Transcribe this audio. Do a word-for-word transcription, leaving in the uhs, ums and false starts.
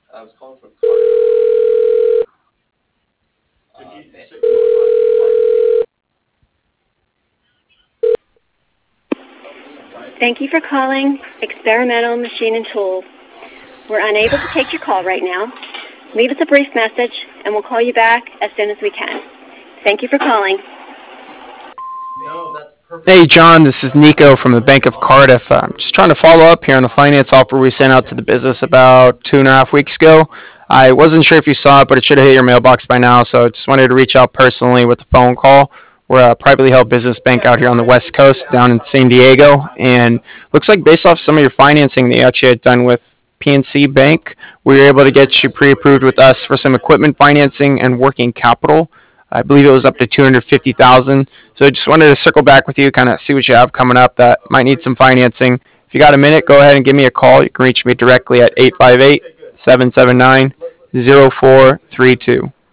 I was calling from Cardiff. Uh, Thank you for calling Experimental Machine and Tool. We're unable to take your call right now. Leave us a brief message, and we'll call you back as soon as we can. Thank you for calling. Hey, John, this is Nico from the Bank of Cardiff. Uh, I'm just trying to follow up here on the finance offer we sent out to the business about two and a half weeks ago. I wasn't sure if you saw it, but it should have hit your mailbox by now, so I just wanted to reach out personally with a phone call. We're a privately held business bank out here on the West Coast, down in San Diego, and looks like based off some of your financing that you actually had done with P N C Bank, we were able to get you pre-approved with us for some equipment financing and working capital. I believe it was up to two hundred fifty thousand dollars. So I just wanted to circle back with you, kind of see what you have coming up that might need some financing. If you got a minute, go ahead and give me a call. You can reach me directly at eight five eight, seven seven nine, zero four three two.